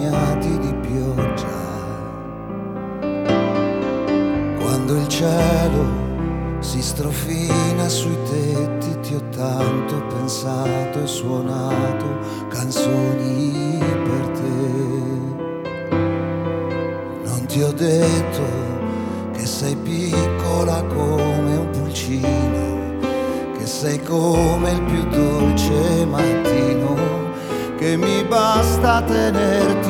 bagnati di pioggia. Quando il cielo si strofina sui tetti, ti ho tanto pensato e suonato canzoni per te. Non ti ho detto che sei piccola come un pulcino, che sei come il più dolce mattino, che mi basta tenerti